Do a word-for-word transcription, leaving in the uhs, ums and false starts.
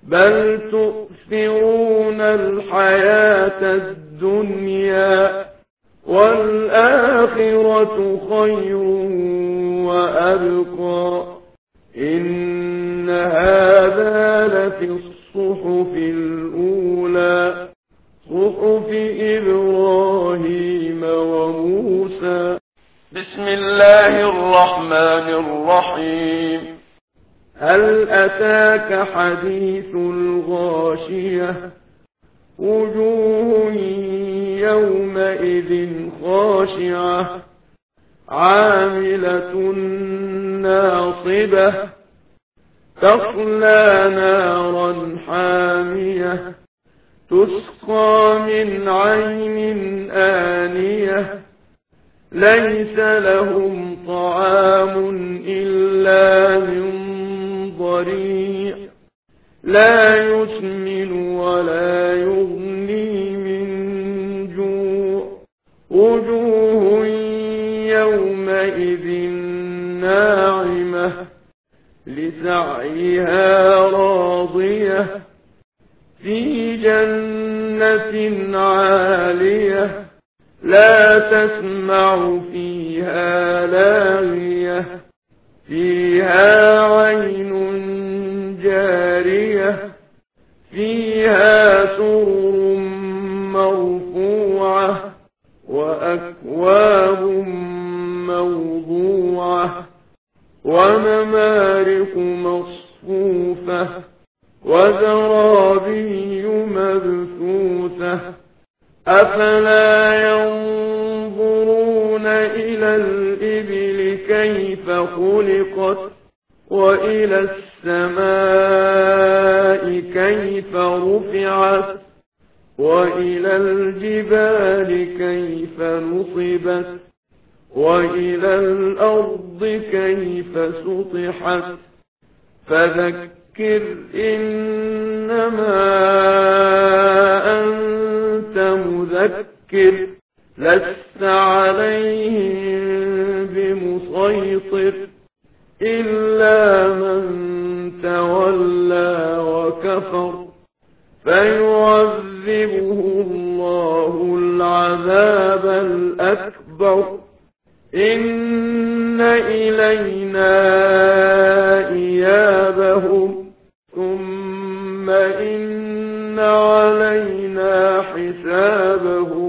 بل تؤثرون الحياة الدنيا والآخرة خير وأبقى إن هذا لفي الصحف الأولى صحف إبراهيم وموسى. بسم الله الرحمن الرحيم. هل أتاك حديث الغاشية وجوه يومئذ خاشعة عاملة ناصبة تصلى نارا حامية تسقى من عين آنية ليس لهم طعام إلا من ضريع لا يسمن ولا يغني من جوع وجوه يومئذ ناعمة لسعيها راضية في جنة عالية لا تسمع فيها لاغية فيها عين جارية فيها سرر مرفوعة وأكواب موضوعة ونمارق مصفوفة وزرابي مبثوثة أفلا ينظرون إلى الإبل كيف خلقت وإلى السماء كيف رفعت وإلى الجبال كيف نصبت وإلى الأرض كيف سطحت فذكر إنما أنت مذكر لست عليهم بمسيطر إلا من تولى وكفر فيعذبه الله العذاب الأكبر إن إلينا إيابهم ثم إن علينا حسابهم